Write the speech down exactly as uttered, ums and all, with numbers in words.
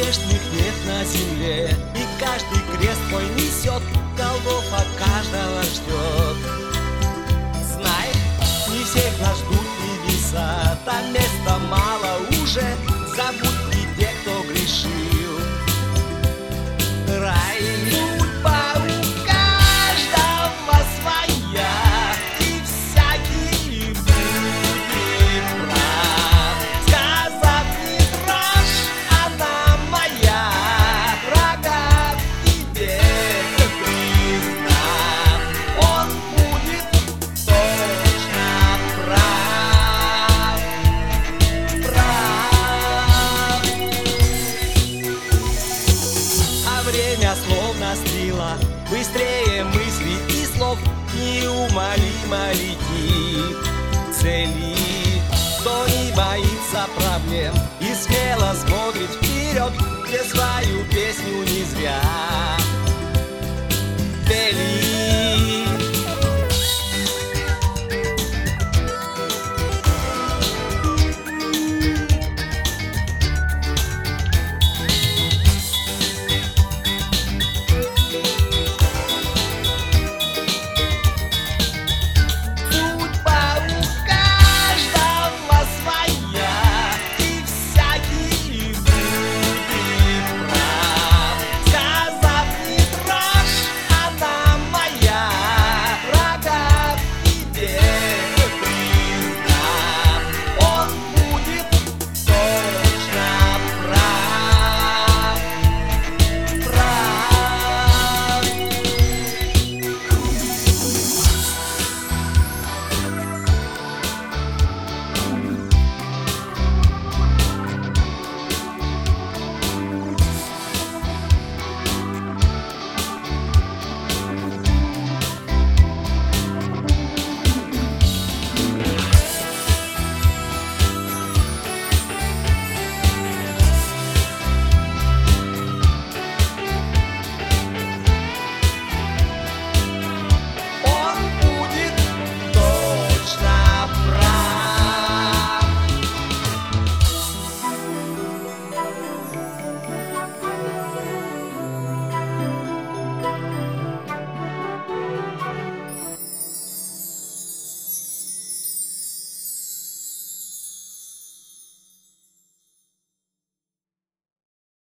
грешных нет на земле, и каждый крест мой несет, Голгофа каждого ждет. Знай, не всех нас ждут небеса, там места мало уже, забудьте те, кто грешил. Рай, судьба у каждого своя, и всякий будет прав. Сказав не дрожь, она моя, врага в тебе признав, он будет точно прав, прав. А время словно стрела, быстрее мыслей и слов, неумолимо летит к цели. Кто не боится проблем и смело смотрит вперед, где свою